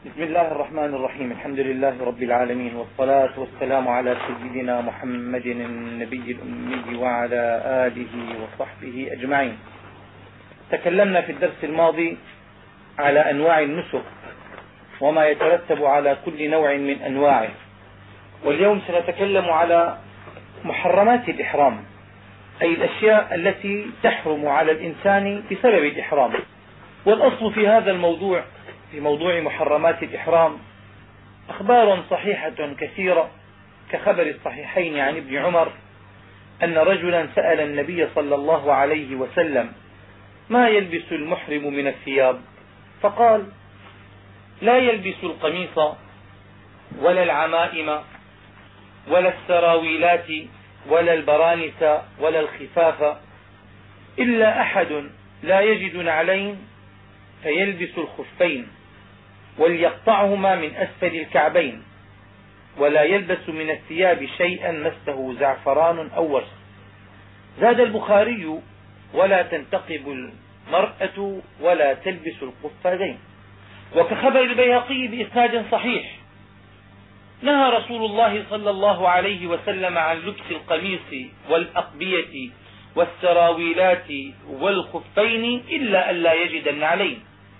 بسم الله الرحمن الرحيم. الحمد لله رب العالمين، والصلاة والسلام على سيدنا محمد النبي الأمي وعلى آله وصحبه أجمعين. تكلمنا في الدرس الماضي على أنواع النسك وما يترتب على كل نوع من أنواعه، واليوم سنتكلم على محرمات الإحرام، أي الأشياء التي تحرم على الإنسان بسبب الإحرام. والأصل في هذا الموضوع، في موضوع محرمات الإحرام، أخبار صحيحة كثيرة كخبر الصحيحين عن ابن عمر أن رجلا سأل النبي صلى الله عليه وسلم: ما يلبس المحرم من الثياب؟ فقال: لا يلبس القميص ولا العمائم ولا السراويلات ولا البرانس ولا الخفاف، إلا أحد لا يجد نعلين فيلبس الخفين وليقطعهما من أسفل الكعبين، ولا يلبس من الثياب شيئا مسه زعفران أو وسخ. زاد البخاري: ولا تنتقب المرأة ولا تلبس القفازين. وكخبر البيهقي بإسناد صحيح: نهى رسول الله صلى الله عليه وسلم عن لبس القميص والأقبية والسراويلات والخفين إلا أن لا يجد النعلين.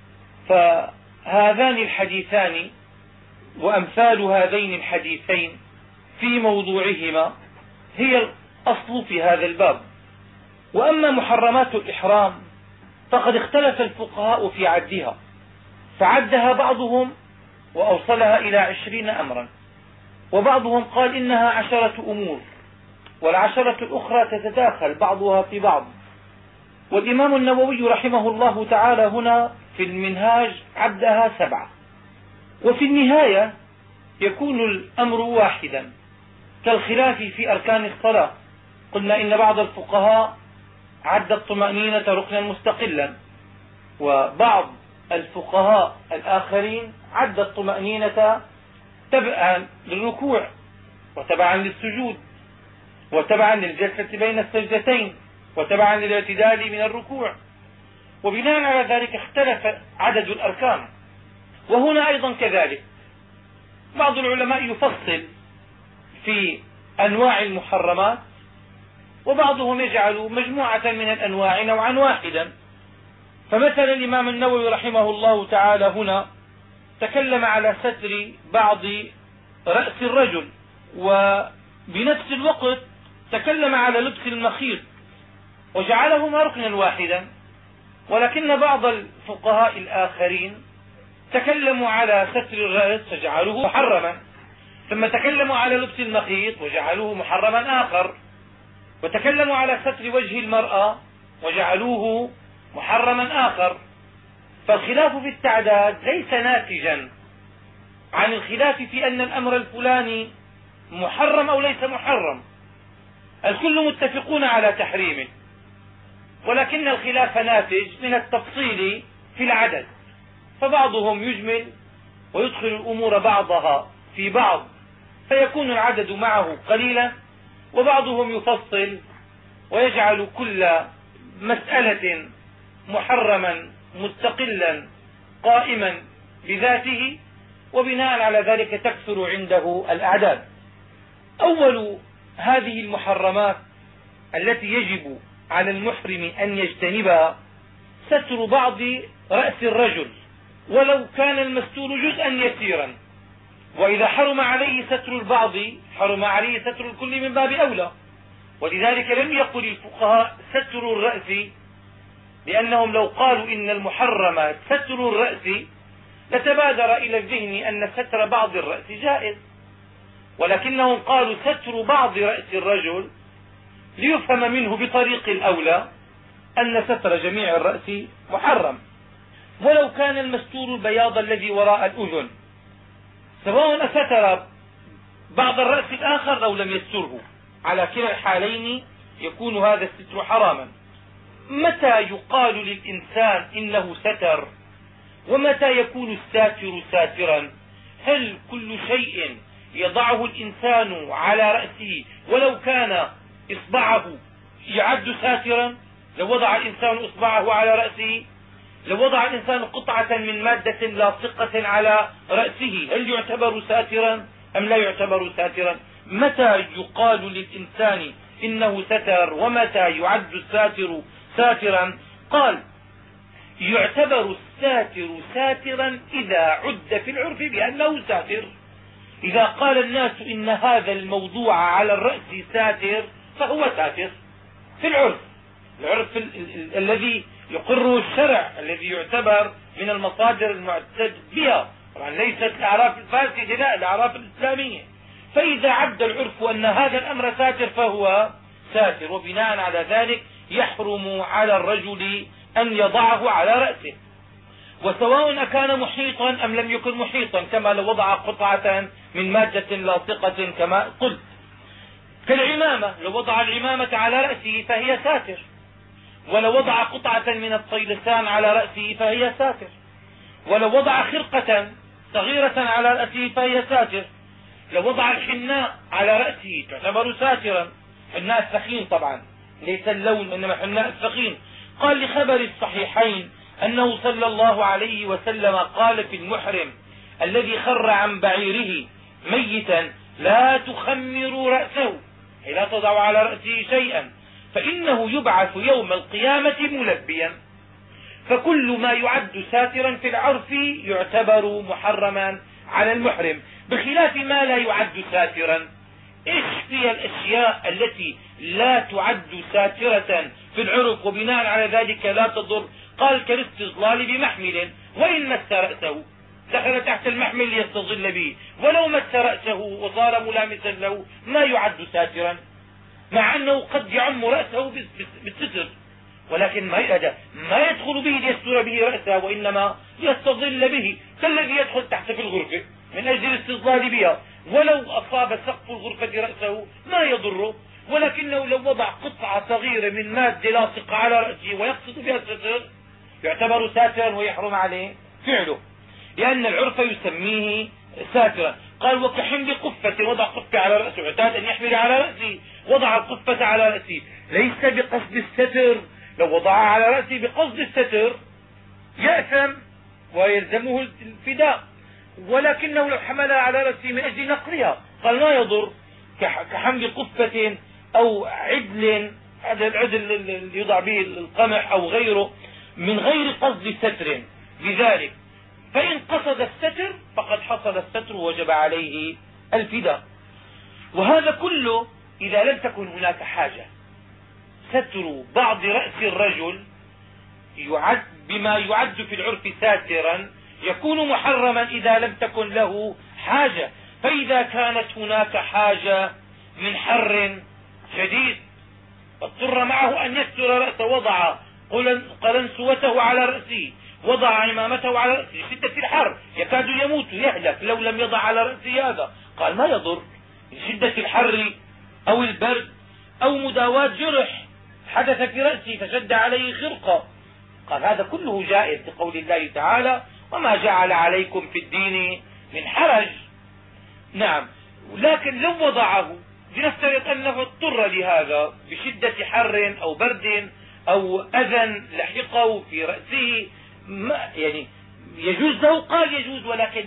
فهذان الحديثان وأمثال هذين الحديثين في موضوعهما هي الأصل في هذا الباب. وأما محرمات الإحرام فقد اختلف الفقهاء في عدها، فعدها بعضهم وأوصلها إلى 20 أمرا، وبعضهم قال إنها 10 أمور، والعشرة الأخرى تتداخل بعضها في بعض. والإمام النووي رحمه الله تعالى هنا في المنهاج عدها 7، وفي النهاية يكون الأمر واحدا كالخلاف في أركان الصلاة. قلنا إن بعض الفقهاء عد الطمأنينة ركنا مستقلا، وبعض الفقهاء الآخرين عد الطمأنينة تبعا للركوع وتبعا للسجود وتبعا للجلسة بين السجدتين وتبعا للاعتدال من الركوع، وبناء على ذلك اختلف عدد الأركان. وهنا أيضا كذلك بعض العلماء يفصل في أنواع المحرمات، وبعضهم يجعل مجموعة من الأنواع نوعا واحدا. فمثلا الإمام النووي رحمه الله تعالى هنا تكلم على ستر بعض رأس الرجل، وبنفس الوقت تكلم على لبس المخيط وجعلهما ركنا واحدا. ولكن بعض الفقهاء الآخرين تكلموا على ستر الرأس فجعلوه محرما، ثم تكلموا على لبس المخيط وجعلوه محرما آخر، وتكلموا على ستر وجه المرأة وجعلوه محرما آخر. فالخلاف في التعداد ليس ناتجا عن الخلاف في أن الأمر الفلاني محرم أو ليس محرم، الكل متفقون على تحريمه، ولكن الخلاف ناتج من التفصيل في العدد. فبعضهم يجمل ويدخل الأمور بعضها في بعض فيكون العدد معه قليلا، وبعضهم يفصل ويجعل كل مسألة محرما مستقلا قائما بذاته، وبناء على ذلك تكثر عنده الأعداد. أول هذه المحرمات التي يجب على المحرم أن يجتنبها ستر بعض رأس الرجل ولو كان المستور جزءا يسيرا، وإذا حرم عليه ستر البعض حرم عليه ستر الكل من باب أولى. ولذلك لم يقل الفقهاء ستر الرأس، لأنهم لو قالوا إن المحرم ستر الرأس لتبادر إلى الذهن أن ستر بعض الرأس جائز، ولكنهم قالوا ستر بعض رأس الرجل ليفهم منه بطريق الأولى أن ستر جميع الرأس محرم، ولو كان المستور البياض الذي وراء الأذن، سواء ستر بعض الرأس الآخر أو لم يستره، على كلا الحالين يكون هذا الستر حراما. متى يقال للإنسان إنه ستر؟ ومتى يكون الساتر ساترا؟ هل كل شيء يضعه الإنسان على رأسه ولو كان إصبعه يعد ساترا؟ لو وضع الإنسان إصبعه على رأسه لو وضع الإنسان قطعة من مادة لاصقة على رأسه هل يعتبر ساترا أم لا يعتبر ساترا؟ متى يقال للإنسان إنه ستر ومتى يعد الساتر ساترا؟ قال يعتبر الساتر ساترا إذا عد في العرف بأنه ساتر. إذا قال الناس إن هذا الموضوع على الرأس ساتر فهو ساتر في العرف الذي يقره الشرع، الذي يعتبر من المصادر المعتد بها، طبعا ليست الأعراف الفاسدة، لا، الأعراف الإسلامية. فإذا عد العرف أن هذا الأمر ساتر فهو ساتر، وبناء على ذلك يحرم على الرجل أن يضعه على رأسه، وسواء أكان محيطا أم لم يكن محيطا، كما لو وضع قطعة من مادة لاصقة كما قلت. كالعمامة، لو وضع العمامة على رأسه فهي ساتر، ولو وضع قطعة من الطيلسان على رأسه فهي ساتر، ولو وضع خرقة صغيرة على رأسه فهي ساتر، لو وضع الحناء على رأسه تعتبر ساترا. حناء الثخين طبعا، ليس اللون إنما حناء الثخين. قال لخبر الصحيحين أنه صلى الله عليه وسلم قال في المحرم الذي خر عن بعيره ميتا لا تخمروا رأسه، أي لا تضع على رأسه شيئا، فإنه يبعث يوم القيامة ملبيا. فكل ما يعد ساترا في العرف يعتبر محرما على المحرم، بخلاف ما لا يعد ساترا. ايش هي الاشياء التي لا تعد ساترة في العرف وبناء على ذلك لا تضر؟ قال كالاستظلال بمحمل، وإن مس رأسه دخل تحت المحمل ليستظل به، ولو مس رأسه وصار ملامسا له ما يعد ساترا، مع أنه قد يعم رأسه بالستر، ولكن ما يدخل به ليستر به رأسه، وإنما ليستظل به، كالذي يدخل تحت في الغرفة من أجل الاستظلال بها، ولو أصاب سقف الغرفة رأسه ما يضره، ولكنه لو وضع قطعة صغيرة من مادة لاصقة على رأسه ويقصد بها الستر يعتبر ساترا ويحرم عليه فعله، لأن العرف يسميه ساترا. قال وكحمل قفة، وضع قفة على رأسه، اعتاد أن يحمل على رأسه، وضع القفة على رأسه ليس بقصد الستر، لو وضعها على رأسه بقصد الستر يأثم ويلزمه الفداء، ولكنه لو حملها على رأسه من أجل نقلها قال ما يضر، كحمل قفة أو عدل، هذا العدل اللي يوضع به القمح أو غيره من غير قصد ستر. لذلك فإن قصد الستر فقد حصل الستر ووجب عليه الفداء. وهذا كله إذا لم تكن هناك حاجة. ستر بعض رأس الرجل يعد بما يعد في العرف ساترا يكون محرما إذا لم تكن له حاجة، فإذا كانت هناك حاجة من حر شديد اضطر معه أن يستر رأسه، وضع قلنسوته على رأسه، وضع عمامته على رأسه، شدة الحر يكاد يموت يهلك لو لم يضع على رأسه هذا، قال ما يضر، شدة الحر أو البرد أو مداواة جرح حدث في رأسه فشد عليه خرقة، قال هذا كله جائز لقول الله تعالى وما جعل عليكم في الدين من حرج. نعم، لكن لو وضعه لنفترض أنه اضطر لهذا بشدة حر أو برد أو أذى لحقه في رأسه، يعني يجوز له؟ قال يجوز، ولكن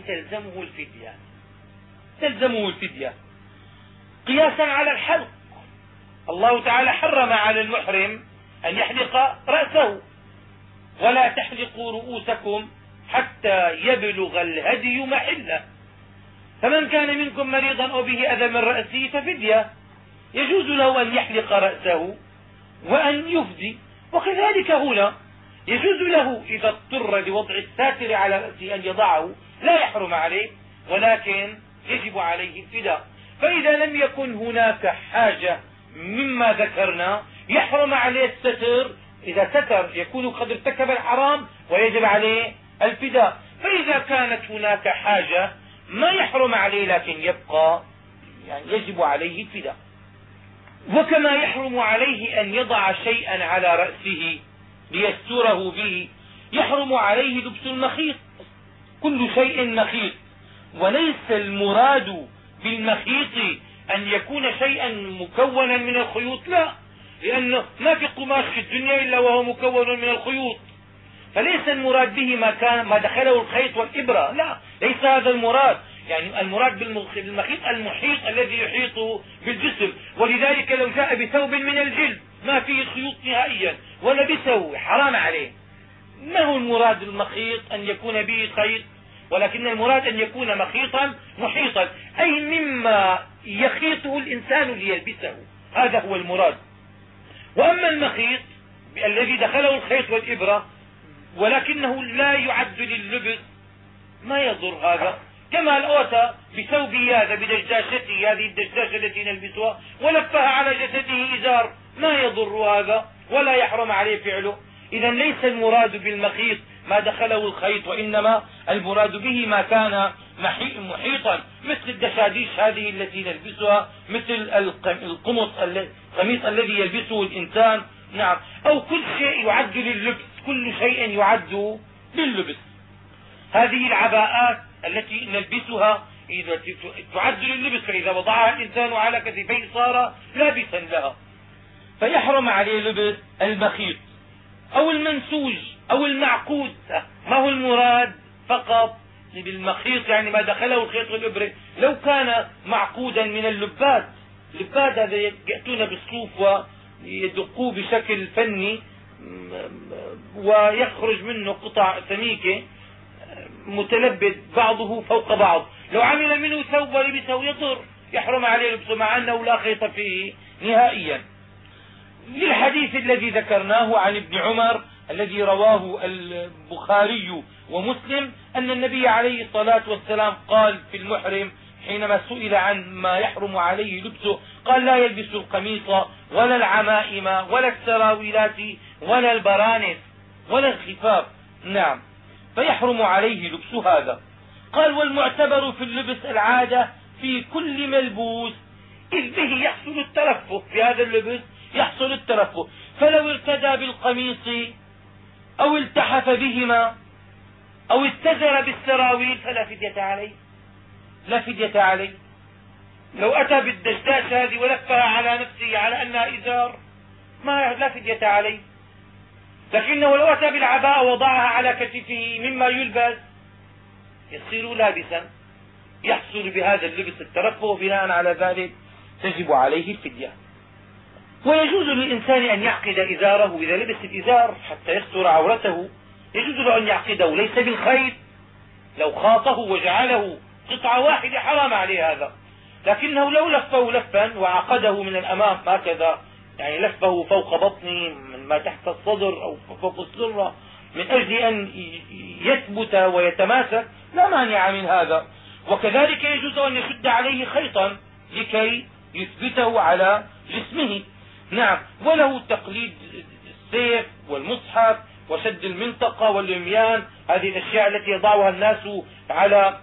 تلزمه الفدية قياسا على الحلق. الله تعالى حرم على المحرم أن يحلق رأسه، ولا تحلقوا رؤوسكم حتى يبلغ الهدي محله، فمن كان منكم مريضا أو به أذى من رأسه ففدية، يجوز له أن يحلق رأسه وأن يفدي. وكذلك هنا يجوز له إذا اضطر لوضع الساتر على رأسه أن يضعه، لا يحرم عليه ولكن يجب عليه الفداء. فإذا لم يكن هناك حاجة مما ذكرنا يحرم عليه الستر، إذا ستر يكون قد ارتكب الحرام ويجب عليه الفداء. فإذا كانت هناك حاجة ما يحرم عليه لكن يبقى يعني يجب عليه الفداء. وكما يحرم عليه أن يضع شيئا على رأسه ليستره به، يحرم عليه لبس المخيط، كل شيء مخيط، وليس المراد بالمخيط أن يكون شيئا مكونا من الخيوط، لا، لأن ما في قماش في الدنيا إلا وهو مكون من الخيوط، فليس المراد به ما دخله الخيط والإبرة، لا، ليس هذا المراد. يعني المراد بالمخيط المحيط الذي يحيط بالجسم. ولذلك لو جاء بثوب من الجلد ما فيه خيوط نهائيا ولبسه حرام عليه. ما هو المراد بالمخيط أن يكون به خيط، ولكن المراد أن يكون مخيطا محيطا، أي مما يخيطه الإنسان ليلبسه، هذا هو المراد. وأما المخيط الذي دخله الخيط والإبرة ولكنه لا يعد لللبس ما يضر هذا. كما لو أتى بثوبه هذا بدشداشته، هذه الدشداشة التي نلبسها، ولفها على جسده إزار، ما يضر هذا ولا يحرم عليه فعله. إذا ليس المراد بالمخيط ما دخله الخيط، وإنما المراد به ما كان محيطا، مثل الدشاديش هذه التي نلبسها، مثل القميص الذي يلبسه الإنسان، نعم، أو كل شيء يعد لللبس، كل شيء يعد لللبس. هذه العباءات التي نلبسها إذا تعد لللبس، فإذا وضعها الإنسان على كتفيه صار لابسا لها، فيحرم عليه لبس المخيط أو المنسوج أو المعقود. ما هو المراد فقط بالمخيط؟ يعني ما دخله الخيط والإبرة. لو كان معقودا من اللباد هذا يأتون بالصوف ويدقوه بشكل فني ويخرج منه قطع سميكة متلبد بعضه فوق بعض، لو عمل منه ثوب ولبسه يضر، يحرم عليه لبسه مع أنه لا خيط فيه نهائيا. للحديث الذي ذكرناه عن ابن عمر الذي رواه البخاري ومسلم أن النبي عليه الصلاة والسلام قال في المحرم حينما سئل عن ما يحرم عليه لبسه، قال: لا يلبس القميص ولا العمائم ولا السراويلات ولا البرانس ولا الخفاف. نعم، فيحرم عليه لبس هذا. قال: والمعتبر في اللبس العادة في كل ملبوس، إذ به يحصل الترفه، في هذا اللبس يحصل الترفه. فلو ارتدى بالقميص أو التحف بهما أو اتزر بالسراويل فلا فدية عليه، لا فدية عليه. لو أتى بالدشداش هذه ولفها على نفسه على أنها إزار لا فدية عليه. لكنه لو أتى بالعباءة وضعها على كتفه مما يلبس يصير لابسا، يحصل بهذا اللبس الترفه، وبناء على ذلك تجب عليه الفدية. ويجوز للإنسان أن يعقد إزاره إذا لبس الإزار حتى يستر عورته، يجوز له أن يعقده ليس بالخيط. لو خاطه وجعله قطعة واحدة حرام عليه هذا، لكنه لو لفه لفا وعقده من الأمام هكذا، يعني لفه فوق بطنه من ما تحت الصدر أو فوق السرة من أجل أن يثبت ويتماسك، لا مانع من هذا. وكذلك يجوز أن يشد عليه خيطا لكي يثبته على جسمه. نعم، وله تقليد السيف والمصحف وشد المنطقة واليميان، هذه الأشياء التي يضعها الناس على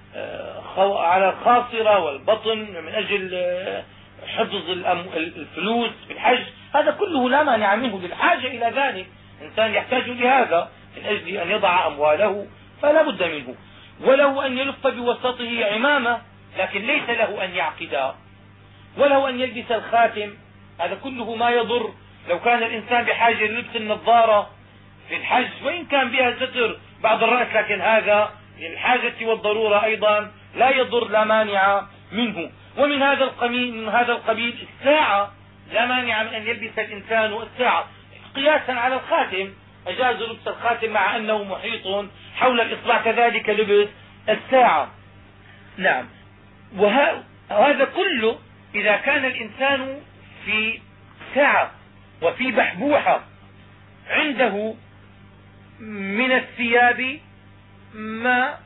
الخاصرة والبطن من أجل حفظ الفلوس في الحج، هذا كله لا مانع منه للحاجة إلى ذلك. إنسان يحتاج لهذا من أجل أن يضع أمواله فلا بد منه. وله أن يلف بوسطه عمامة، لكن ليس له أن يعقدها. وله أن يلبس الخاتم، هذا كله ما يضر. لو كان الإنسان بحاجة للبس النظارة في الحج وإن كان بها ستر بعض الرأس، لكن هذا للحاجة والضرورة أيضا لا يضر، لا مانع منه. ومن هذا القبيل الساعة، لا مانع من أن يلبس الإنسان الساعة قياسا على الخاتم، أجاز لبس الخاتم مع أنه محيط حول الإصبع، كذلك لبس الساعة. نعم، وهذا كله إذا كان الإنسان في ساعة وفي بحبوحة عنده من الثياب ما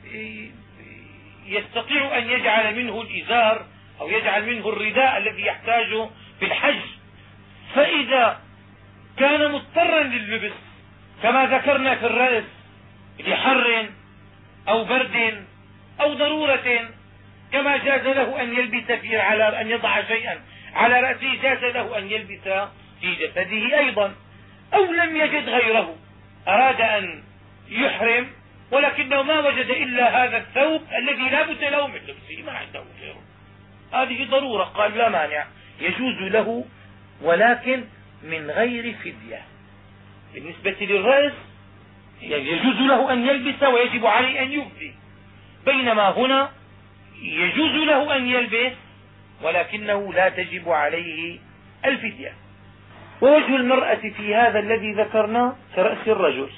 يستطيع أن يجعل منه الإزار أو يجعل منه الرداء الذي يحتاجه في الحج. فإذا كان مضطرا لللبس كما ذكرنا في الرأس لحر أو برد أو ضرورة، كما جاز له أن يلبس على أن يضع شيئا على رأسه، جاز له أن يلبس في جسده أيضا. أو لم يجد غيره، أراد أن يحرم ولكنه ما وجد إلا هذا الثوب الذي لا بد له من لبسه، ما عنده غيره، هذه ضرورة، قال لا مانع، يجوز له ولكن من غير فدية. بالنسبة للرأس يعني يجوز له أن يلبس ويجب عليه أن يفدي، بينما هنا يجوز له أن يلبس ولكنه لا تجب عليه الفدية. ووجه المرأة في هذا الذي ذكرناه كرأس الرجل،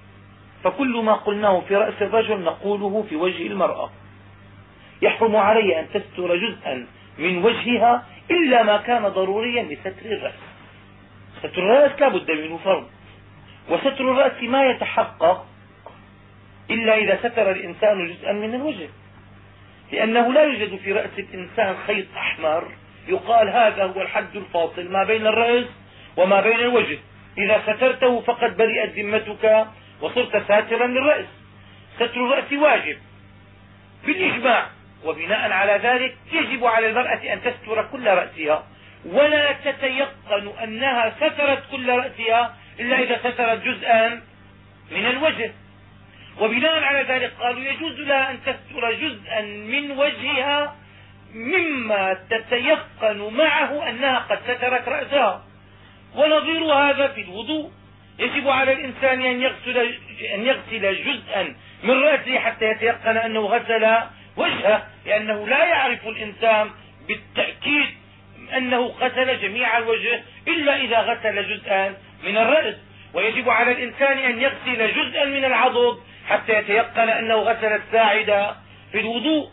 فكل ما قلناه في رأس الرجل نقوله في وجه المرأة. يحرم علي أن تستر جزءا من وجهها إلا ما كان ضروريا لستر الرأس. ستر الرأس لا بد منه فرض، وستر الرأس ما يتحقق إلا إذا ستر الإنسان جزءا من الوجه، لأنه لا يوجد في رأس الإنسان خيط أحمر يقال هذا هو الحد الفاصل ما بين الرأس وما بين الوجه، إذا سترته فقد برئت ذمتك وصرت ساترا للرأس. ستر الرأس واجب بالإجماع، وبناء على ذلك يجب على المرأة أن تستر كل رأسها، ولا تتيقن أنها سترت كل رأسها إلا إذا سترت جزءا من الوجه. وبناء على ذلك قالوا يجوز لها أن تستر جزءا من وجهها مما تتيقن معه أنها قد سترت رأسها. ونظير هذا في الوضوء، يجب على الإنسان أن يغسل جزءا من رأسه حتى يتيقن أنه غسل وجهه، لأنه لا يعرف الإنسان بالتأكيد أنه غسل جميع الوجه إلا إذا غسل جزءا من الرأس. ويجب على الإنسان أن يغسل جزءا من العضد حتى يتيقن أنه غسل الساعد في الوضوء.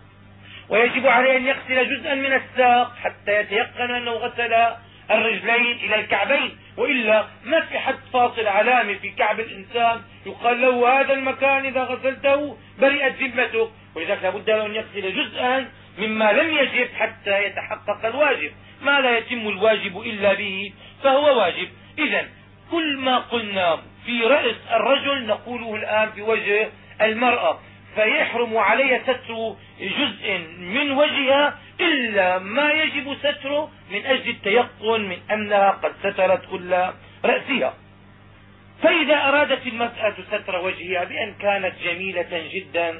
ويجب عليه أن يغسل جزءا من الساق حتى يتيقن أنه غسل الرجلين إلى الكعبين، وإلا ما في حد فاصل علامة في كعب الإنسان يقال له هذا المكان إذا غسلته برئت ذمتك، ولذلك لابد له أن يغسل جزءا مما لم يجب حتى يتحقق الواجب. ما لا يتم الواجب إلا به فهو واجب. إذن كل ما قلنا في رأس الرجل نقوله الآن في وجه المرأة، فيحرم علي ستر جزء من وجهها إلا ما يجب ستره من أجل التيقن من أنها قد سترت كل رأسها. فإذا أرادت المرأة ستر وجهها بأن كانت جميلة جدا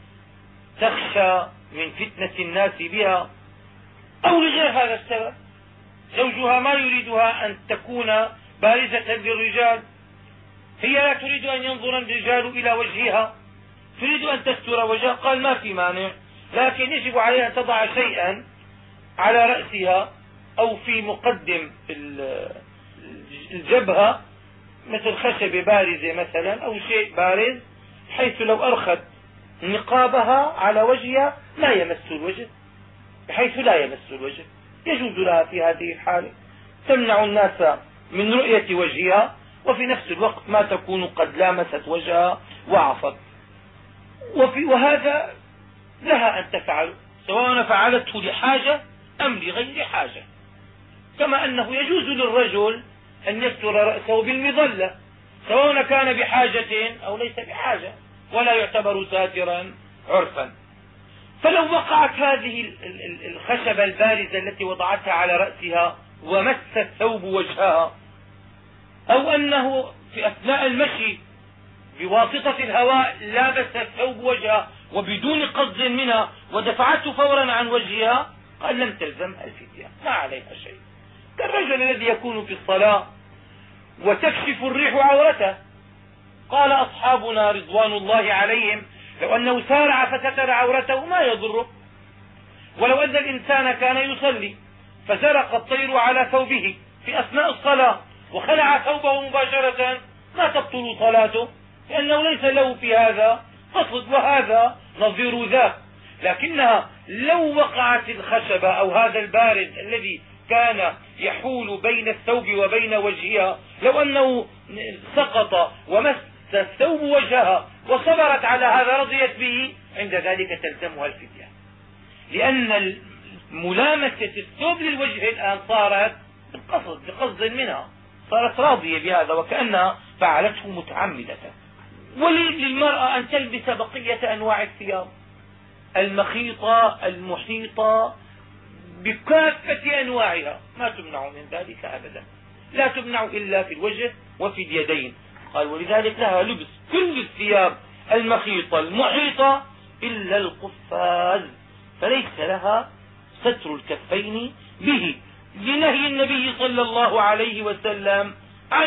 تخشى من فتنة الناس بها أو لغير هذا السبب، زوجها ما يريدها أن تكون بارزة للرجال، هي لا تريد أن ينظر الرجال إلى وجهها، تريد أن تستر وجهها، قال ما في مانع، لكن يجب عليها أن تضع شيئا على رأسها أو في مقدم الجبهة مثل خشبة بارزة مثلا أو شيء بارز، حيث لو أرخت نقابها على وجهها لا يمس الوجه، بحيث لا يمس الوجه. يجوز لها في هذه الحالة تمنع الناس من رؤية وجهها، وفي نفس الوقت ما تكون قد لامست وجهها وعصت. وهذا لها أن تفعل سواء فعلته لحاجة أم لغير حاجة، كما أنه يجوز للرجل أن يستر رأسه بالمظلة سواء كان بحاجة أو ليس بحاجة، ولا يعتبر ساترا عرفا. فلو وقعت هذه الخشبة البارزة التي وضعتها على رأسها ومس الثوب وجهها، أو أنه في أثناء المشي بواسطة الهواء لابس الثوب وجهها وبدون قصد منها ودفعته فورا عن وجهها، قال لم تلزمها الفدية، ما عليها شيء. كالرجل الذي يكون في الصلاة وتكشف الريح عورته، قال أصحابنا رضوان الله عليهم لو أنه سارع فستر عورته ما يضره، ولو أن الإنسان كان يصلي فزرق الطير على ثوبه في أثناء الصلاة وخلع ثوبه مباشرة ما تبطل صلاته، لأنه ليس له في هذا قصد، وهذا نظير ذاك. لكنها لو وقعت الخشبة أو هذا البارد الذي كان يحول بين الثوب وبين وجهها، لو أنه سقط ومس الثوب وجهها وصبرت على هذا رضيت به، عند ذلك تلزمها الفدية، لأن ملامسة الثوب للوجه الآن صارت بقصد منها، صارت راضية بهذا وكأنها فعلته متعمدة. وللمرأة أن تلبس بقية أنواع الثياب المخيطة المحيطة بكافة أنواعها، ما تمنع من ذلك أبدا، لا تمنع إلا في الوجه وفي اليدين. قال ولذلك لها لبس كل الثياب المخيطة المحيطة إلا القفاز، فليس لها ستر الكفين به لنهي النبي صلى الله عليه وسلم عنه.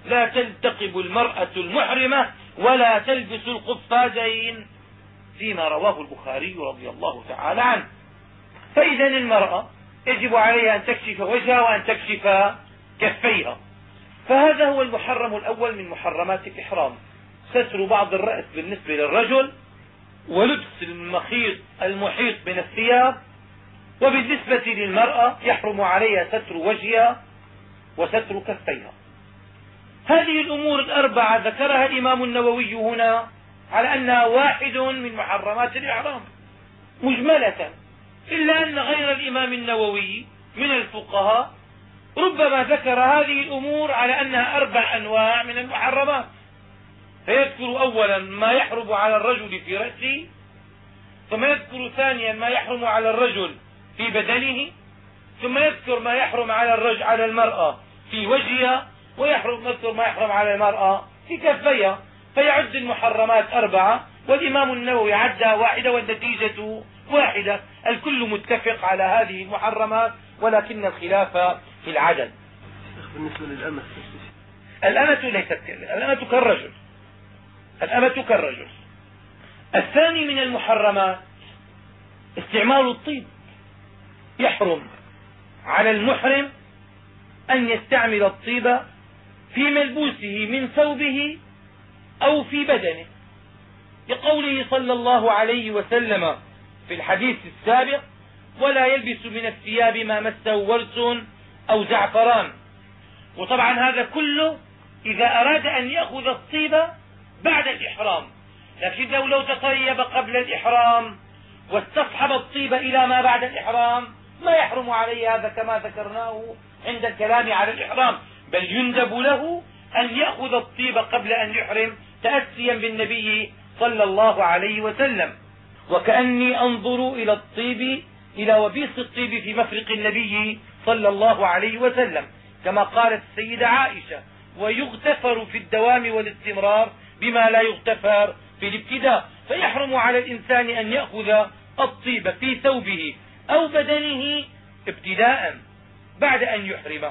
لا تلتقب المرأة المحرمة ولا تلبس القفازين، فيما رواه البخاري رضي الله تعالى عنه. فإذا المرأة يجب عليها أن تكشف وجهها وأن تكشف كفيها. فهذا هو المحرم الأول من محرمات الإحرام، ستر بعض الرأس بالنسبة للرجل، ولبس المحيط من الثياب. وبالنسبة للمرأة يحرم عليها ستر وجهها وستر كفيها. هذه الأمور الأربعة ذكرها الإمام النووي هنا على أنها واحد من محرمات الإحرام مجملة، إلا أن غير الإمام النووي من الفقهاء ربما ذكر هذه الأمور على أنها 4 أنواع من المحرمات، فيذكر أولا ما يحرم على الرجل في رأسه، ثم يذكر ثانيا ما يحرم على الرجل في بدنه، ثم يذكر ما يحرم على المرأة في وجهها، ويذكر ما يحرم على المرأة في كفيها، فيعد المحرمات 4 والإمام النووي عدها 1 والنتيجة 1. الكل متفق على هذه المحرمات ولكن الخلاف في العدد. بالنسبة للأمة، الأمة كالرجل، الأمة كالرجل. الثاني من المحرمات استعمال الطيب. يحرم على المحرم أن يستعمل الطيب في ملبوسه من ثوبه أو في بدنه، لقوله صلى الله عليه وسلم في الحديث السابق: ولا يلبس من الثياب ما مسه ورس أو زعفران. وطبعا هذا كله إذا أراد أن يأخذ الطيب بعد الإحرام، لكنه لو تطيب قبل الإحرام واستصحب الطيب إلى ما بعد الإحرام ما يحرم عليه هذا كما ذكرناه عند الكلام على الإحرام، بل يندب له أن يأخذ الطيب قبل أن يحرم تأسيا بالنبي صلى الله عليه وسلم. وكأني أنظر إلى وبيص الطيب في مفرق النبي صلى الله عليه وسلم، كما قالت السيدة عائشة: ويغتفر في الدوام والاستمرار بما لا يغتفر في الابتداء. فيحرم على الإنسان أن يأخذ الطيب في ثوبه أو بدنه ابتداء بعد أن يحرم،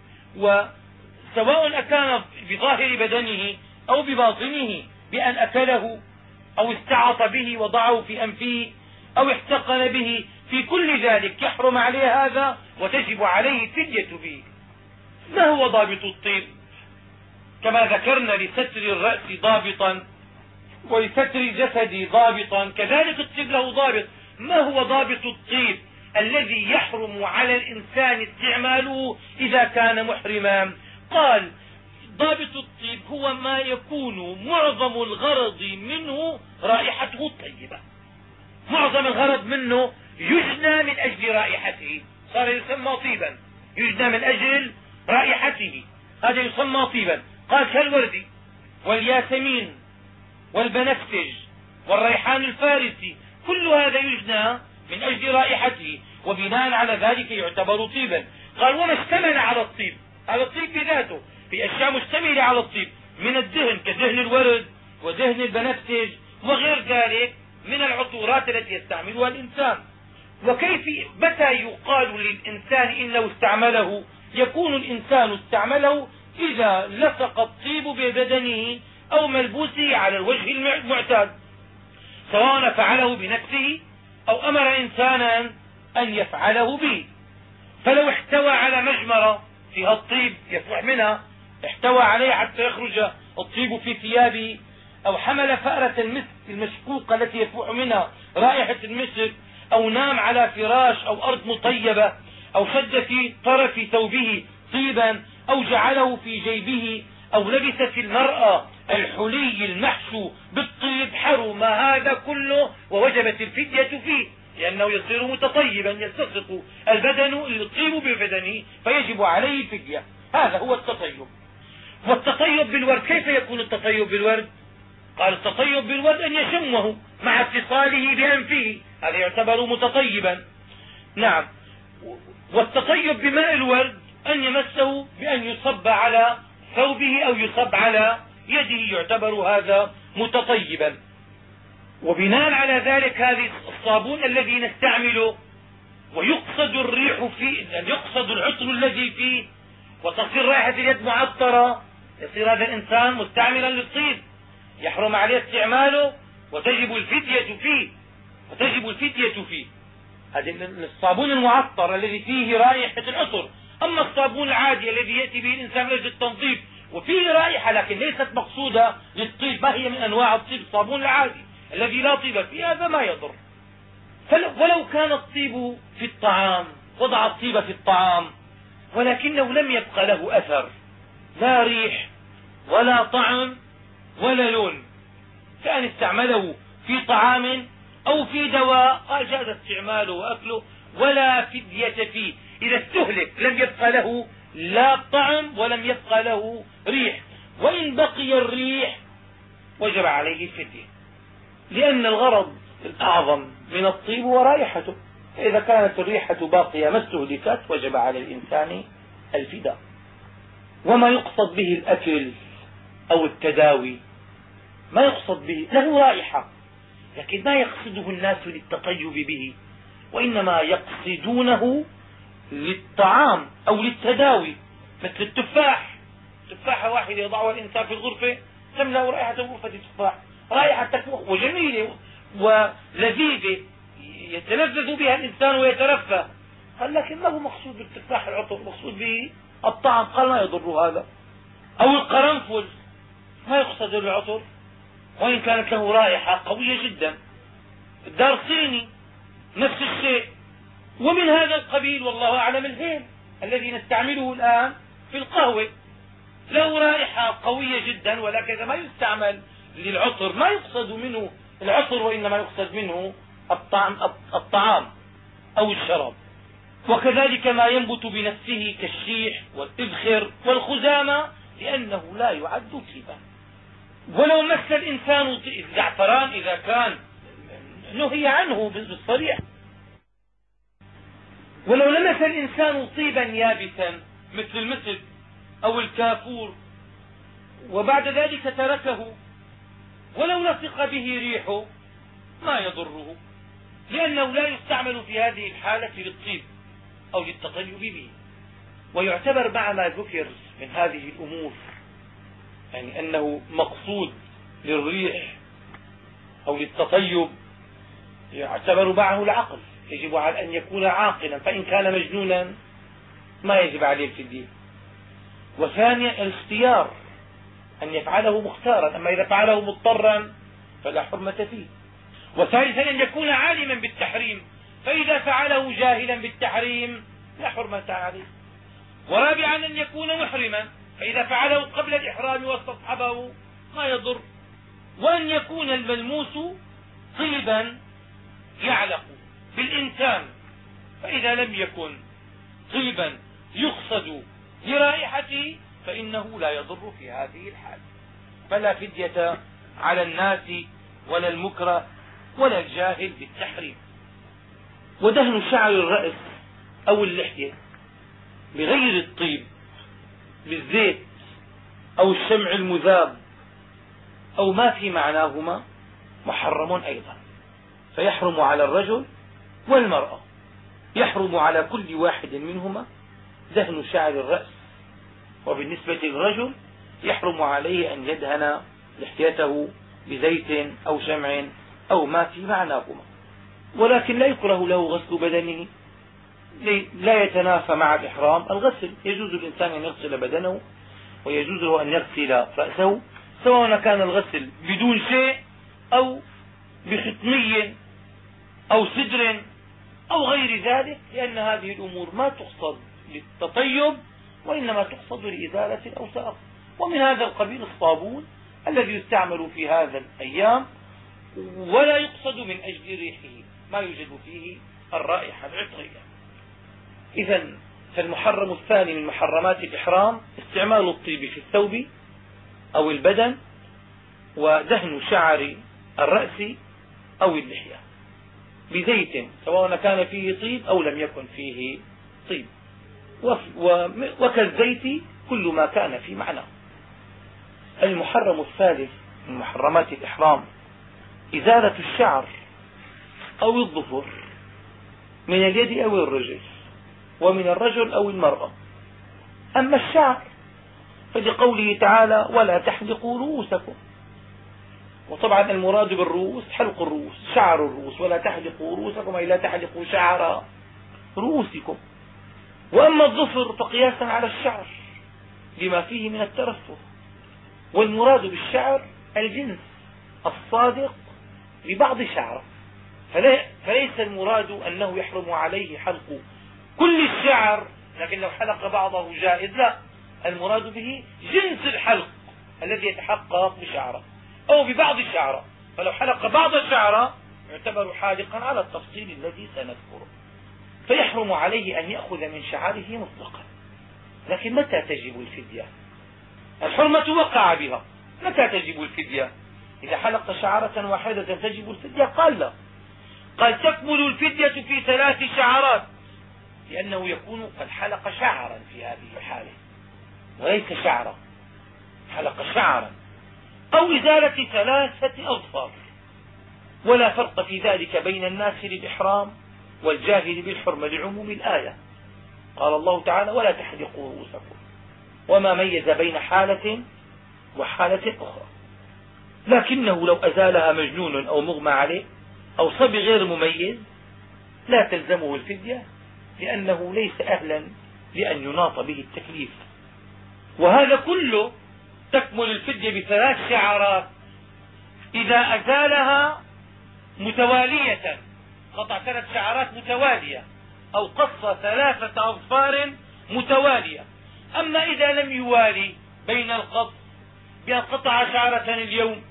وسواء أكان بظاهر بدنه أو بباطنه، بأن أكله أو استعط به وضعه في أنفه أو احتقن به، في كل ذلك يحرم عليه هذا وتجب عليه الفدية به. ما هو ضابط الطيب؟ كما ذكرنا لستر الرأس ضابطا ولستر الجسد ضابطا، كذلك الطيب له ضابط. ما هو ضابط الطيب الذي يحرم على الإنسان استعماله إذا كان محرما؟ قال: ضابط الطيب هو ما يكون معظم الغرض منه رائحته الطيبة. معظم الغرض منه يجنى من أجل رائحته، صار يسمى طيبا، يجنى من أجل رائحته، هذا يسمى طيبا. قال: كالورد والياسمين والبنفسج والريحان الفارسي، كل هذا يجنى من أجل رائحته، وبناء على ذلك يعتبر طيبا. قال: وما اشتمل على الطيب، هذا الطيب بذاته في أشياء مشتملة على الطيب من الدهن كدهن الورد ودهن البنفسج وغير ذلك من العطورات التي يستعملها الإنسان. متى يقال للإنسان إنه استعمله؟ يكون الإنسان استعمله إذا لصق الطيب ببدنه أو ملبوسه على الوجه المعتاد، سواء فعله بنفسه أو أمر إنسانا أن يفعله به. فلو احتوى على مجمرة فيها الطيب يفوح منها، احتوى عليه حتى يخرج الطيب في ثيابه، أو حمل فأرة المسك المشقوقة التي يفوح منها رائحة المسك، أو نام على فراش أو أرض مطيبة، أو شد في طرف ثوبه طيبا، أو جعله في جيبه، أو لبست المرأة الحلي المحشو بالطيب، حرم هذا كله ووجبت الفدية فيه، لأنه يصير متطيبا، يلتصق البدن الطيب ببدنه فيجب عليه الفدية. هذا هو التطيب. والتطيب بالورد، كيف يكون التطيب بالورد؟ قال: التطيب بالورد أن يشمه مع اتصاله بأنفه، هذا يعتبر متطيبا. نعم. والتطيب بماء الورد أن يمسه بأن يصب على ثوبه أو يصب على يده، يعتبر هذا متطيبا. وبناء على ذلك هذه الصابون الذي نستعمله ويقصد الريح فيه، يقصد العطر الذي فيه، وتصير رائحة اليد معطرة، يصير هذا الإنسان مستعملا للطيب، يحرم عليه استعماله وتجب الفدية فيه. هذا الصابون المعطر الذي فيه رائحة العطر. أما الصابون العادي الذي يأتي به الإنسان من أجل التنظيف وفيه رائحة لكن ليست مقصودة للطيب، ما هي من أنواع الطيب، الصابون العادي الذي لا طيب فيه، هذا ما يضر. ولو كان الطيب في الطعام، وضع الطيب في الطعام ولكنه لم يبق له أثر، لا ريح ولا طعم ولا لون، كان استعمله في طعام أو في دواء، قال جاز استعماله وأكله ولا فدية فيه. إذا استهلك لم يبق له لا طعم ولم يبق له ريح، وإن بقي الريح وجب عليه الفدية، لأن الغرض الأعظم من الطيب هو رائحته، فإذا كانت الريحة باقية ما استهلكت وجب على الإنسان الفداء. وما يقصد به الأكل أو التداوي، ما يقصد به، له رائحة لكن ما يقصده الناس للتطيب به، وإنما يقصدونه للطعام أو للتداوي، مثل التفاح. تفاحة واحدة يضعها الإنسان في الغرفة تملأ رائحة غرفة التفاح، رائحة تكوخ وجميلة ولذيذة يتلذذ بها الإنسان ويترفه، قال لكن ما هو مقصود بالتفاح العطر، مقصود به الطعم، قال ما يضر هذا. أو القرنفل ما يقصد العطر وإن كانت له رائحة قوية جدا. الدارصيني نفس الشيء. ومن هذا القبيل والله أعلم الهيل الذي نستعمله الآن في القهوة، له رائحة قوية جدا ولكن ما يستعمل للعطر، ما يقصد منه العطر وإنما يقصد منه الطعام أو الشراب. وكذلك ما ينبت بنفسه كالشيح والإذخر والخزامة لأنه لا يعد طيبا. ولو مس الإنسان الزعفران إذا كان نهي عنه بالصريح، ولو لمس الإنسان طيبا يابسا مثل المسك أو الكافور وبعد ذلك تركه ولو لصق به ريحه ما يضره، لأنه لا يستعمل في هذه الحالة للطيب أو للتطيب به. ويعتبر مع ما ذكر من هذه الأمور، يعني أنه مقصود للريح أو للتطيب، يعتبر معه العقل، يجب على أن يكون عاقلا، فإن كان مجنونا ما يجب عليه الفدية. وثانيا الاختيار، أن يفعله مختارا، أما إذا فعله مضطرا فلا حرمة فيه. وثالثا أن يكون عالما بالتحريم، فإذا فعله جاهلا بالتحريم لا حرمة عليه. ورابعا أن يكون محرما، فإذا فعله قبل الإحرام واستصحبه ما يضر. وأن يكون الملموس طيبا يعلق بالإنسان، فإذا لم يكن طيبا يقصد لرائحته فإنه لا يضر في هذه الحال، فلا فدية على الناس ولا المكره ولا الجاهل بالتحريم. ودهن شعر الرأس أو اللحية بغير الطيب بالزيت أو الشمع المذاب أو ما في معناهما محرم أيضا، فيحرم على الرجل والمرأة، يحرم على كل واحد منهما دهن شعر الرأس. وبالنسبة للرجل يحرم عليه أن يدهن لحيته بزيت أو شمع أو ما في معناهما، ولكن لا يكره له غسل بدنه، لا يتنافى مع الإحرام الغسل. يجوز الإنسان أن يغسل بدنه ويجوز له أن يغسل رأسه، سواء كان الغسل بدون شيء أو بختمي أو سدر أو غير ذلك، لأن هذه الأمور ما تقصد للتطيب وإنما تقصد لإزالة الأوساخ. ومن هذا القبيل الصابون الذي يستعمل في هذا الأيام ولا يقصد من أجل ريحه، ما يوجد فيه الرائحة العطرية. إذا فالمحرم الثاني من محرمات الإحرام استعمال الطيب في الثوب أو البدن، ودهن شعر الرأس أو اللحية بزيت سواء كان فيه طيب أو لم يكن فيه طيب، وكالزيت كل ما كان في معناه. المحرم الثالث من محرمات الإحرام إزالة الشعر أو الظفر من اليد أو الرجل، ومن الرجل أو المرأة. أما الشعر فلقوله تعالى ولا تحلقوا رؤوسكم. وطبعا المراد بالرؤوس حلق الرؤوس، شعر الرؤوس، ولا تحلقوا رؤوسكم أي لا تحلقوا شعر رؤوسكم. وأما الظفر فقياسا على الشعر لما فيه من الترفه، والمراد بالشعر الجنس الصادق لبعض شعره، فليس المراد أنه يحرم عليه حلق كل الشعر، لكن لو حلق بعضه جائز، لا، المراد به جنس الحلق الذي يتحقق بشعره أو ببعض الشعره، فلو حلق بعض الشعره يعتبر حالقا على التفصيل الذي سنذكره، فيحرم عليه أن يأخذ من شعره مطلقا. لكن متى تجب الفدية؟ الحرمة وقع بها، متى تجب الفدية؟ إذا حلق شعرة واحدة تجب الفدية؟ قال لا، قال تكمل الفدية في 3 شعرات، لأنه يكون قد حلق شعرا في هذه الحالة وليس شعرا، حلق شعرا، أو إزالة 3 أظفار. ولا فرق في ذلك بين الناس للإحرام والجاهل بالحرمة لعموم الآية. قال الله تعالى ولا تحلقوا رؤوسكم، وما ميز بين حالة وحالة أخرى. لكنه لو أزالها مجنون أو مغمى عليه أو صبي غير مميز لا تلزمه الفدية، لأنه ليس أهلا لأن يناط به التكليف. وهذا كله تكمل الفدية ب3 شعرات إذا أزالها متوالية، قطع 3 شعرات متوالية، أو قص 3 أظفار متوالية. أما إذا لم يوالي بين القص، بأن قطع شعرة اليوم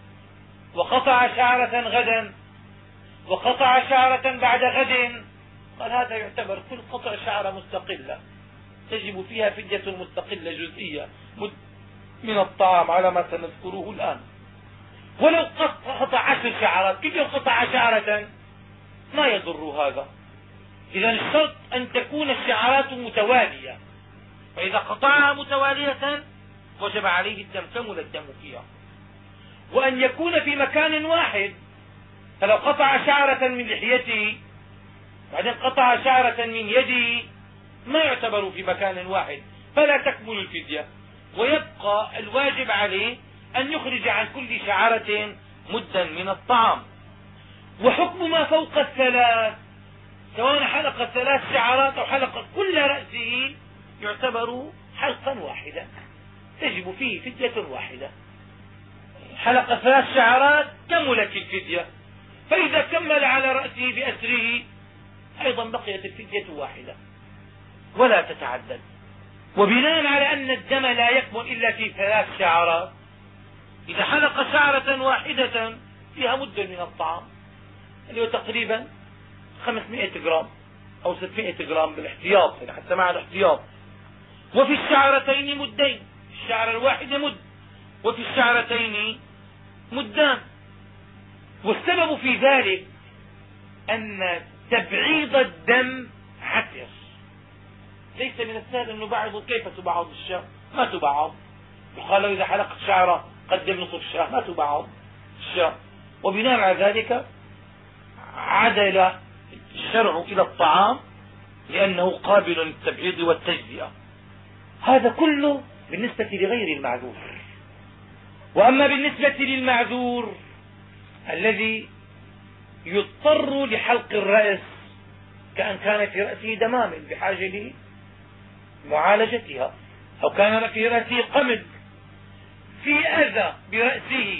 وقطع شعرة غدا وقطع شعرة بعد غد، قال هذا يعتبر كل قطع شعرة مستقلة تجب فيها فدية مستقلة جزئية من الطعام على ما سنذكره الآن. ولو قطع 10 شعرات، كل يوم قطع شعرة ما يضر هذا. إذا الشرط أن تكون الشعرات متوالية، فإذا قطعها متوالية وجب عليه الدم، كمل الدم فيها. وأن يكون في مكان واحد، فلو قطع شعرة من لحيته بعدين قطع شعرة من يده ما يعتبر في مكان واحد، فلا تكمل الفدية، ويبقى الواجب عليه أن يخرج عن كل شعرة مدا من الطعام. وحكم ما فوق 3 سواء حلق 3 شعرات أو حلق كل رأسه يعتبر حلقا واحدا، تجب فيه فدية واحدة. حلق 3 شعرات كملت الفدية، فإذا كمل على رأسه بأسره أيضا بقيت الفدية واحدة ولا تتعدد. وبناء على أن الدم لا يكمل إلا في 3 شعرات، إذا حلق شعرة واحدة فيها مد من الطعام اللي هو تقريبا 500 جرام أو 600 جرام بالاحتياط، حتى مع الاحتياط. وفي الشعرتين مدين، في الشعرة الواحدة مد وفي الشعرتين مدان. والسبب في ذلك أن تبعيض الدم عسر، ليس من السهل أن نبعض. كيف تبعض الشاة؟ ما تبعض. يقال له إذا حلقت شعرة قدم نصف الشاة، ما تبعض الشاة. وبناء على ذلك عدل الشرع إلى الطعام لأنه قابل للتبعيض والتجزئة. هذا كله بالنسبة لغير المعذور. وأما بالنسبة للمعذور الذي يضطر لحلق الرأس، كأن كان في رأسه دمام بحاجة لمعالجتها، أو كان في رأسه قمد، في أذى برأسه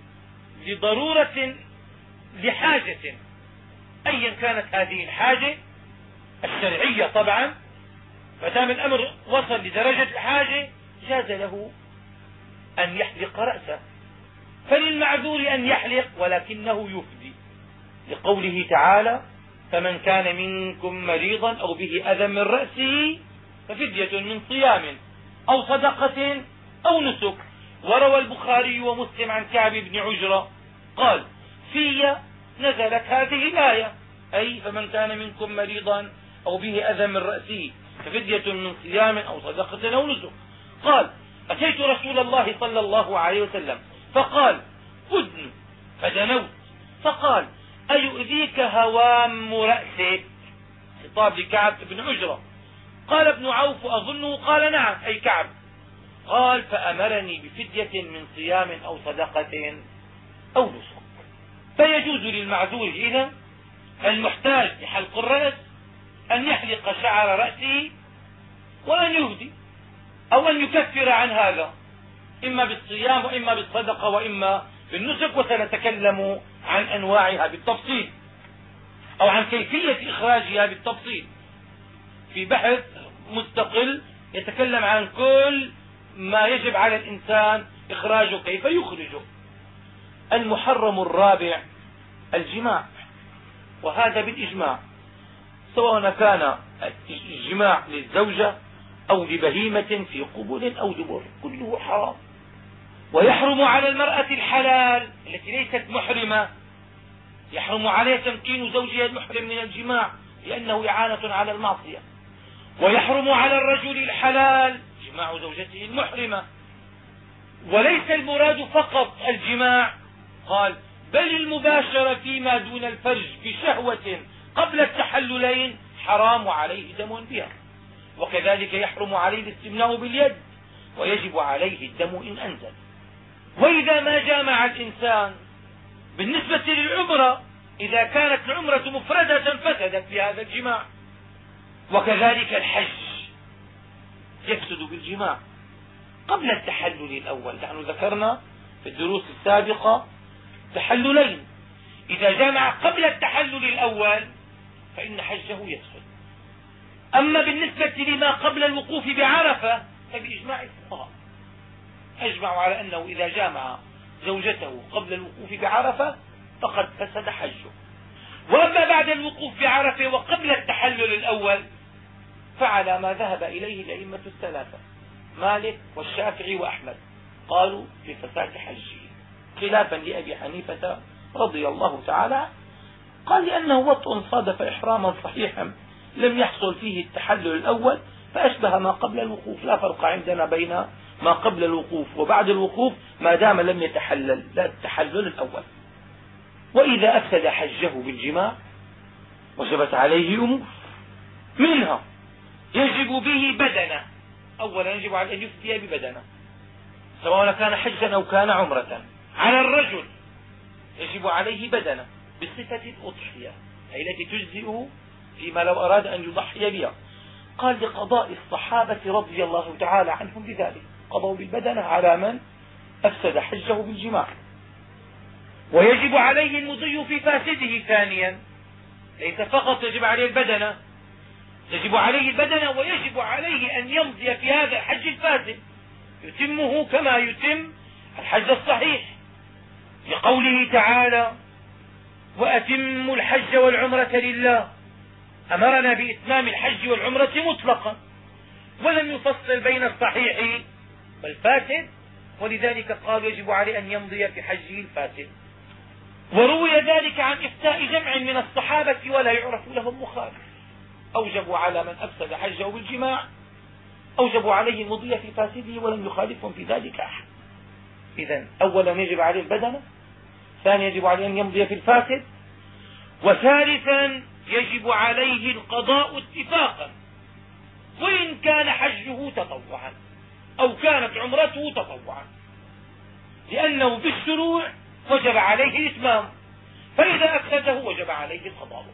لضرورة لحاجة، أيا كانت هذه الحاجة الشرعية طبعا، فدام الأمر وصل لدرجة الحاجة جاز له أن يحلق رأسه. فللمعذور أن يحلق ولكنه يفدي، لقوله تعالى فمن كان منكم مريضا أو به أذى من رأسه ففدية من صيام أو صدقة أو نسك. وروى البخاري ومسلم عن كعب بن عجرة قال في نزلت هذه الآية، أي فمن كان منكم مريضا أو به أذى من رأسه ففدية من صيام أو صدقة أو نسك. قال أتيت رسول الله صلى الله عليه وسلم فقال أدن، فدنوت فقال أيؤذيك هوام رأسك؟ خطاب لكعب بن عجرة. قال ابن عوف أظنه قال نعم، أي كعب. قال فأمرني بفدية من صيام أو صدقة أو نسك. فيجوز للمعذور إذن المحتاج لحلق الرأس أن يحلق شعر رأسه وأن يهدي أو أن يكفر عن هذا، إما بالصيام وإما بالصدقة وإما بالنسك، وسنتكلم عن أنواعها بالتفصيل أو عن كيفية إخراجها بالتفصيل في بحث مستقل يتكلم عن كل ما يجب على الإنسان إخراجه، كيف يخرجه. المحرم الرابع الجماع، وهذا بالإجماع، سواء كان الجماع للزوجة أو لبهيمة في قبل أو دبر، كله حرام. ويحرم على المرأة الحلال التي ليست محرمة، يحرم عليها تمكين زوجها المحرم من الجماع لأنه إعانة على المعصية. ويحرم على الرجل الحلال جماع زوجته المحرمة. وليس المراد فقط الجماع، قال بل المباشرة فيما دون الفرج بشهوة قبل التحللين حرام وعليه دم بها. وكذلك يحرم عليه الاستمناء باليد ويجب عليه الدم إن أنزل. وإذا ما جامع الإنسان بالنسبة للعمرة، إذا كانت العمرة مفردة فسدت بهذا الجماع. وكذلك الحج يفسد بالجماع قبل التحلل الأول. نحن ذكرنا في الدروس السابقة تحللين، إذا جامع قبل التحلل الأول فإن حجه يفسد. أما بالنسبة لما قبل الوقوف بعرفة فبإجماع الفقهاء أجمعوا على أنه إذا جامع زوجته قبل الوقوف بعرفة فقد فسد حجه. وأما بعد الوقوف بعرفة وقبل التحلل الأول فعلى ما ذهب إليه الأئمة الثلاثة مالك والشافعي وأحمد، قالوا بفساد حجه، خلافا لأبي حنيفة رضي الله تعالى، قال لأنه وطء صادف إحراما صحيحا لم يحصل فيه التحلل الأول فأشبه ما قبل الوقوف. لا فرق عندنا بين ما قبل الوقوف وبعد الوقوف ما دام لم يتحلل لا التحلل الأول. وإذا أفسد حجه بالجماع وجبت عليه أمور، منها يجب به بدنه. أولا يجب عليه أن يفتي ببدنه سواء كان حجا أو كان عمرة. على الرجل يجب عليه بدنه بصفة الأضحية أي التي تجزئه فيما لو أراد أن يضحي بها. قال لقضاء الصحابة رضي الله تعالى عنهم بذلك، قضوا بالبدنة على من أفسد حجه بالجماع. ويجب عليه المضي في فاسده ثانيا، ليس فقط يجب عليه البدنة، يجب عليه البدنة ويجب عليه أن يمضي في هذا الحج الفاسد يتمه كما يتم الحج الصحيح، لقوله تعالى وأتموا الحج والعمرة لله، أمرنا بإتمام الحج والعمرة مطلقا ولم يفصل بين الصحيح والفاسد، ولذلك قال يجب عليه أن يمضي في حجه الفاسد. وروي ذلك عن إفتاء جمع من الصحابة ولا يعرف لهم مخالف، أوجبوا على من أفسد حجه بالجماع أوجبوا عليه المضي في فاسده ولم يخالفهم في ذلك أحد. إذن أولا يجب عليه البدنة، ثانيا يجب عليه أن يمضي في الفاسد، وثالثا يجب عليه القضاء اتفاقا وإن كان حجه تطوعا أو كانت عمرته تطوعا، لأنه بالشروع وجب عليه الإتمام، فإذا أفسده وجب عليه القضاء.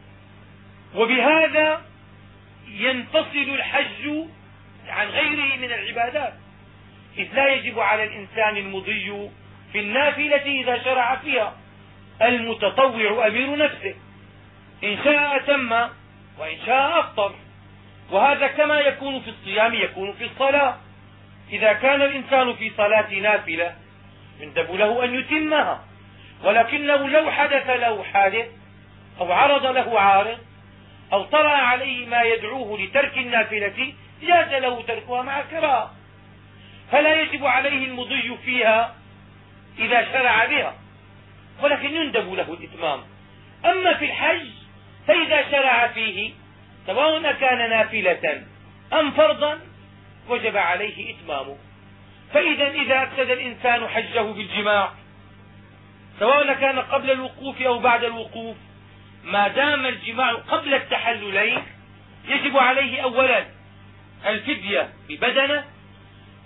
وبهذا ينفصل الحج عن غيره من العبادات، إذ لا يجب على الإنسان المضي في النافلة إذا شرع فيها. المتطوع أمير نفسه، إن شاء أتم وإن شاء أفطر، وهذا كما يكون في الصيام يكون في الصلاة. إذا كان الإنسان في صلاة نافلة يندب له أن يتمها، ولكنه لو حدث له حادث أو عرض له عارض أو طرأ عليه ما يدعوه لترك النافلة جاز له تركها مع القراءة، فلا يجب عليه المضي فيها إذا شرع بها، ولكن يندب له الإتمام. أما في الحج فإذا شرع فيه سواء كان نافلة أم فرضا وجب عليه إتمامه. إذا أفسد الإنسان حجه بالجماع سواء كان قبل الوقوف أو بعد الوقوف ما دام الجماع قبل التحللين يجب عليه أولا الفدية ببدنه،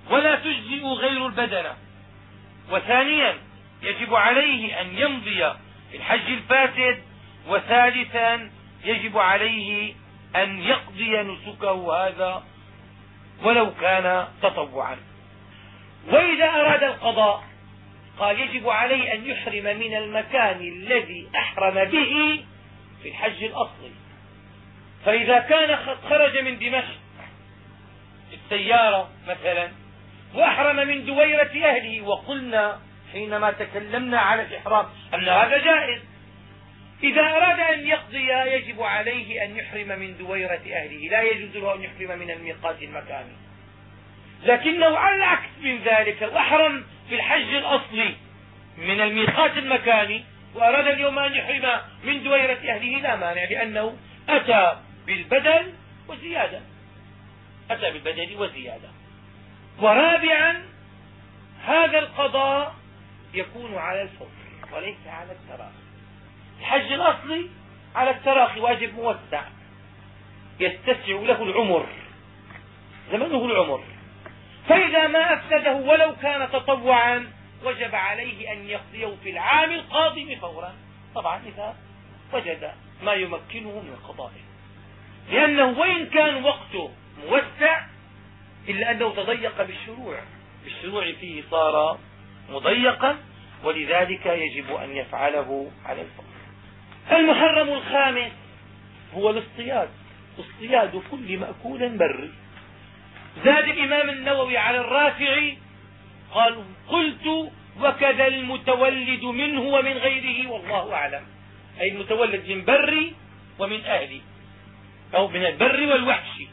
ولا تجزئ غير البدنة. وثانيا يجب عليه أن يمضي في الحج الفاسد. وثالثا يجب عليه أن يقضي نسكه هذا ولو كان تطوعا. وإذا أراد القضاء قال يجب عليه أن يحرم من المكان الذي أحرم به في الحج الأصلي. فإذا كان خرج من دمشق السيارة مثلا وأحرم من دويرة أهله، وقلنا حينما تكلمنا على الإحرام أن هذا جائز، إذا أراد أن يقضي يجب عليه أن يحرم من دويرة أهله، لا يجوز له أن يحرم من الميقات المكاني. لكنه على العكس من ذلك، وأحرم في الحج الأصلي من الميقات المكاني وأراد اليوم أن يحرم من دويرة أهله لا مانع، لأنه أتى بالبدل وزيادة. أتى بالبدل وزيادة. ورابعا هذا القضاء يكون على الفور وليس على التراخي. الحج الأصلي على التراخي واجب موسع يتسع له العمر، زمنه العمر، فإذا ما أفسده ولو كان تطوعا وجب عليه أن يقضيه في العام القادم فورا، طبعا إذا وجد ما يمكنه من قضائه، لأنه وإن كان وقته موسع إلا أنه تضيق بالشروع فيه صار مضيقا، ولذلك يجب أن يفعله على الفور. المحرم الخامس هو اصطياد كل مأكول بري. زاد الإمام النووي على الرافعي قال قلت وكذا المتولد منه ومن غيره والله أعلم، أي المتولد من بري ومن أهلي، أو من البر والوحش،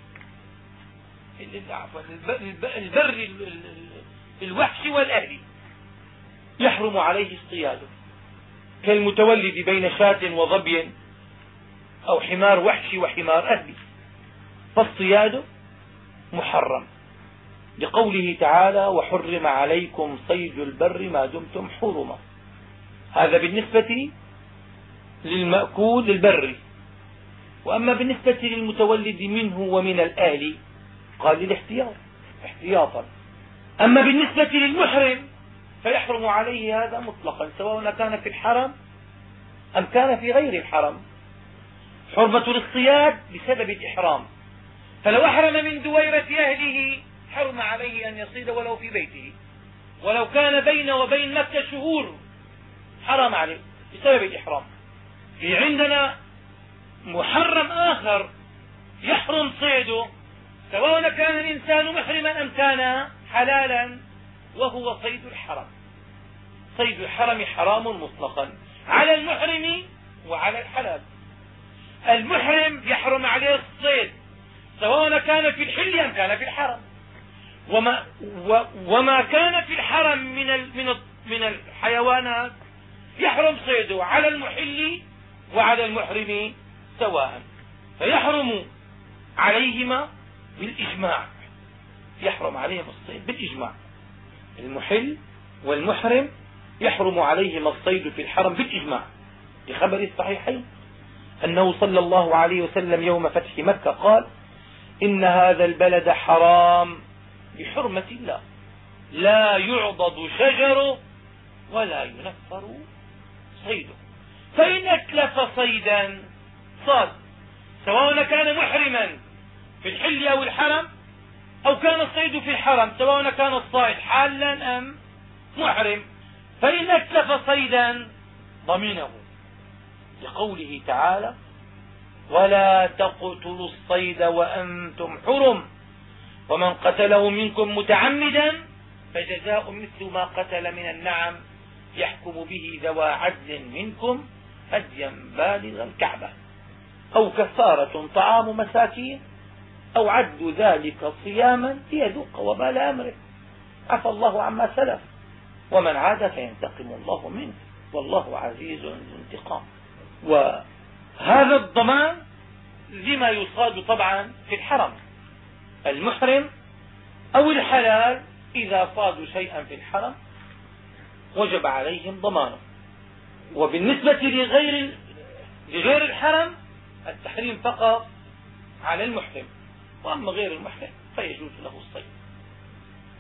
البر الوحش والأهلي يحرم عليه اصطياده، كالمتولد بين شاة وظبي أو حمار وحشي وحمار أهلي، فاصطياده محرم لقوله تعالى وحرم عليكم صيد البر ما دمتم حرما. هذا بالنسبة للمأكول البري. وأما بالنسبة للمتولد منه ومن الأهل قال للاحتياط احتياطا. أما بالنسبة للمحرم فيحرم عليه هذا مطلقا سواء كان في الحرم أم كان في غير الحرم. حرمة الاصطياد بسبب الإحرام، فلو أحرم من دويرة أهله حرم عليه أن يصيد ولو في بيته، ولو كان بينه وبين مكة شهور حرم عليه بسبب الإحرام. في عندنا محرم آخر يحرم صيده سواء كان الإنسان محرما أم كان حلالا، وهو صيد الحرم. صيد الحرم حرام مطلقا على المحرم وعلى الحلال. المحرم يحرم عليه الصيد سواء كان في الحل أم كان في الحرم، وما كان في الحرم من الحيوانات يحرم صيده على المحل وعلى المحرم سواء، فيحرم عليهما بالإجماع، يحرم عليهم الصيد بالإجماع. المحل والمحرم يحرم عليهما الصيد في الحرم بالإجماع، لخبر الصحيحين أنه صلى الله عليه وسلم يوم فتح مكة قال إن هذا البلد حرام بحرمة الله، لا يعضد شجره ولا ينفر صيده. فإن أتلف صيدا صاد سواء كان محرما في الحل أو الحرم، أو كان الصيد في الحرم سواء كان الصائد حالا أم محرم، فإن أتلف صيدا ضمنه لقوله تعالى ولا تقتلوا الصيد وأنتم حرم ومن قتله منكم متعمدا فجزاء مثل ما قتل من النعم يحكم به ذوى عدل منكم هديا بالغ الكعبة أو كفارة طعام مساكين أو عد ذلك صياما ليذوق وبال أمره عفى الله عما سلف ومن عاد فينتقم الله منه والله عزيز ذو انتقام. وهذا الضمان لما يصاد طبعا في الحرم. المحرم أو الحلال إذا صادوا شيئا في الحرم وجب عليهم ضمانه. وبالنسبة لغير الحرم التحريم فقط على المحرم، وأما غير المحرم فيجوز له الصيد.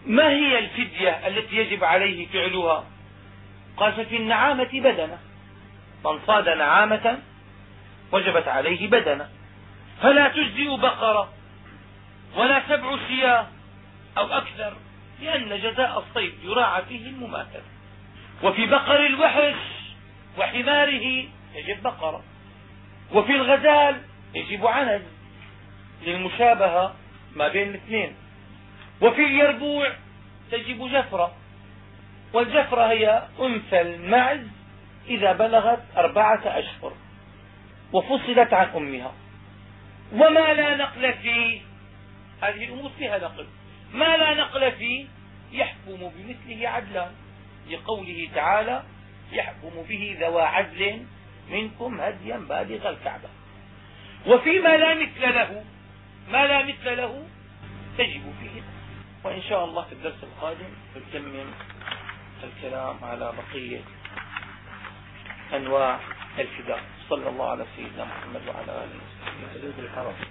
ما هي الفدية التي يجب عليه فعلها؟ قال ففي النعامة بدنة، من صاد نعامة وجبت عليه بدنة، فلا تجزئ بقرة ولا 7 شياه أو أكثر، لأن جزاء الصيد يراعى فيه المماثلة. وفي بقر الوحش وحماره يجب بقرة، وفي الغزال يجب عنز للمشابهة ما بين الاثنين، وفي اليربوع تجب جفرة، والجفرة هي أنثى المعز إذا بلغت 4 أشهر وفصلت عن أمها. وما لا نقل فيه، هذه الأمور فيها نقل، ما لا نقل فيه يحكم بمثله عدلان، لقوله تعالى يحكم به ذوى عدل منكم هديا بالغ الكعبة. وفيما لا مثل له، ما لا مثل له تجب فيه. وإن شاء الله في الدرس القادم نكمل الكلام على بقية أنواع الفداء. صلى الله على سيدنا محمد وعلى آله وصحبه وسلم.